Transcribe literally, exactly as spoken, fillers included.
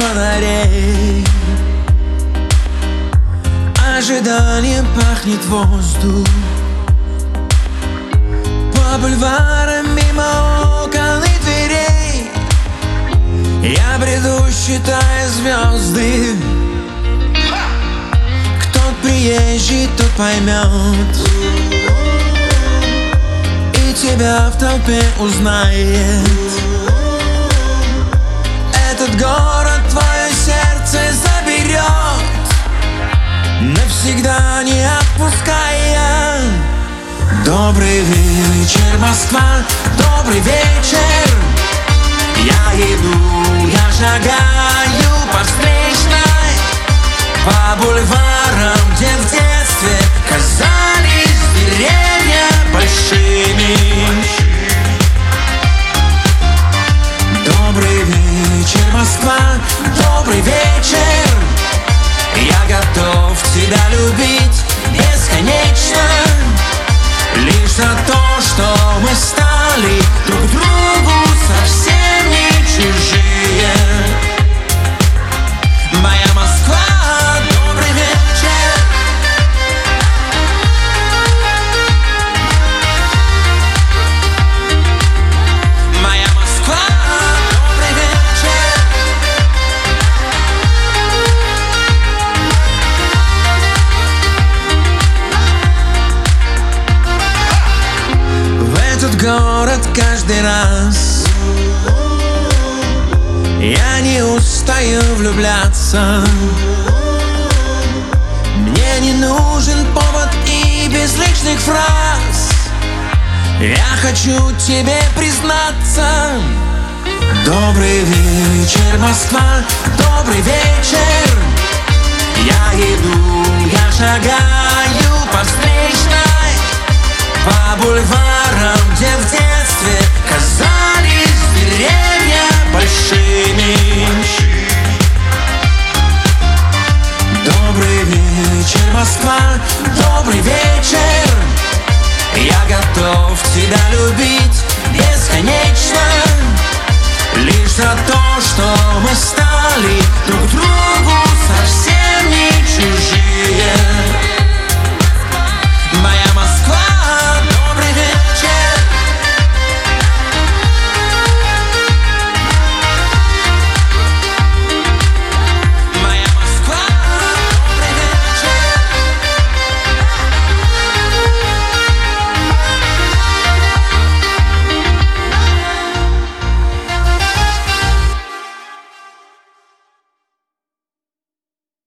фонарей. Ожиданием пахнет воздух. По бульварам мимо окон и дверей я бреду, считая звезды. Кто приезжий, тот поймет и тебя в толпе узнает. Этот город твое сердце заберет, навсегда не отпуская. Добрый вечер, Москва, добрый вечер. Я иду, я шагаю по встречной, по бульварам, где в детстве казались деревья большими. Добрый вечер, Москва, добрый вечер. Я готов тебя любить бесконечно, лишь за то, что мы стали друг другу совсем не чужие. Моя Москва, добрый вечер. Моя Москва, добрый вечер. В этот город каждый раз я не устаю влюбляться. Мне не нужен повод и без лишних фраз. Я хочу тебе признаться. Добрый вечер, Москва, добрый вечер. Я иду, я шагаю по встречной, по бульварам, где в детстве казались деревья большими. Добрый вечер, Москва, добрый вечер.